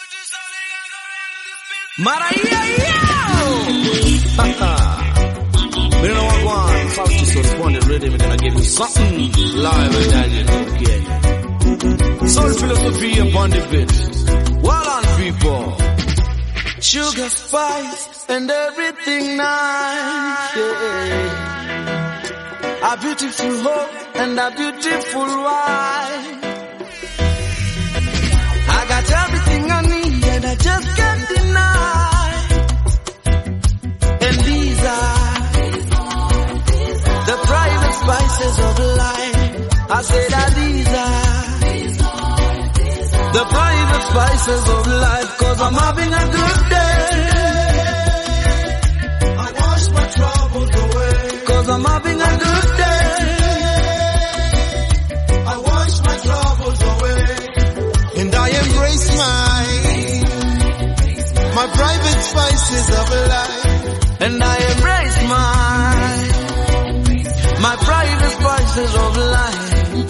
Maria, me don't know what one. Fauci so responded ready, me gonna give you something live and direct, okay? Soul philosophy upon the beat. Well on, people. Sugar, spice, and everything nice, yeah. A beautiful hope and a beautiful wife. I got everything I need and I just can't deny. And these are the private spices of life. I say that these are the private spices of life, 'cause I'm having a good day. I wash my troubles away, 'cause I'm having a good day. I wash my troubles away, and I embrace my private spices of life, and I embrace my private spices of life.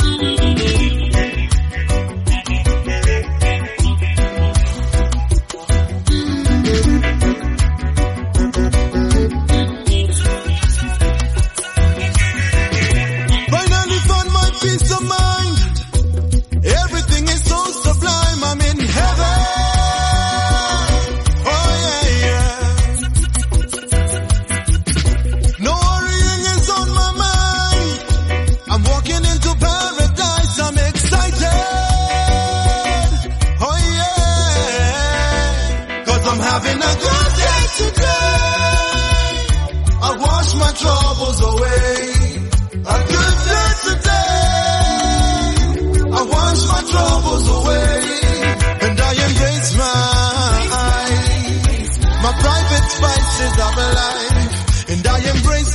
Having a good day today. I wash my troubles away. A good day today. I wash my troubles away, and I embrace my private spices of life, and I embrace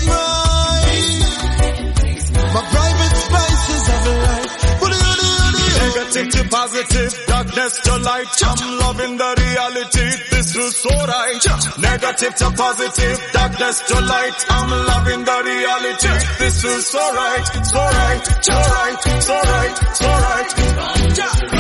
my private spices of life. Negative to positive, darkness to light. I'm loving the reality, this is so right. Negative to positive, darkness to light. I'm loving the reality, this is so right, so right, so right, so right, so right.